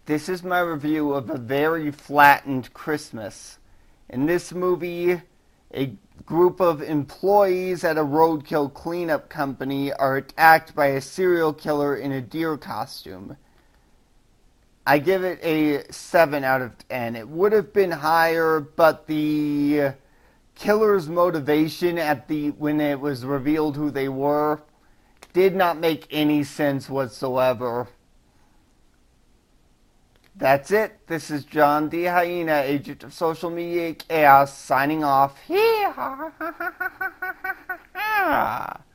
This is my review of A Very Flattened Christmas. In this movie, a group of employees at a roadkill cleanup company are attacked by a serial killer in a deer costume. I give it a 7 out of 10. It would have been higher, but the killer's motivation when it was revealed who they were did not make any sense whatsoever. That's it. This is John D. Hyena, agent of social media chaos, signing off.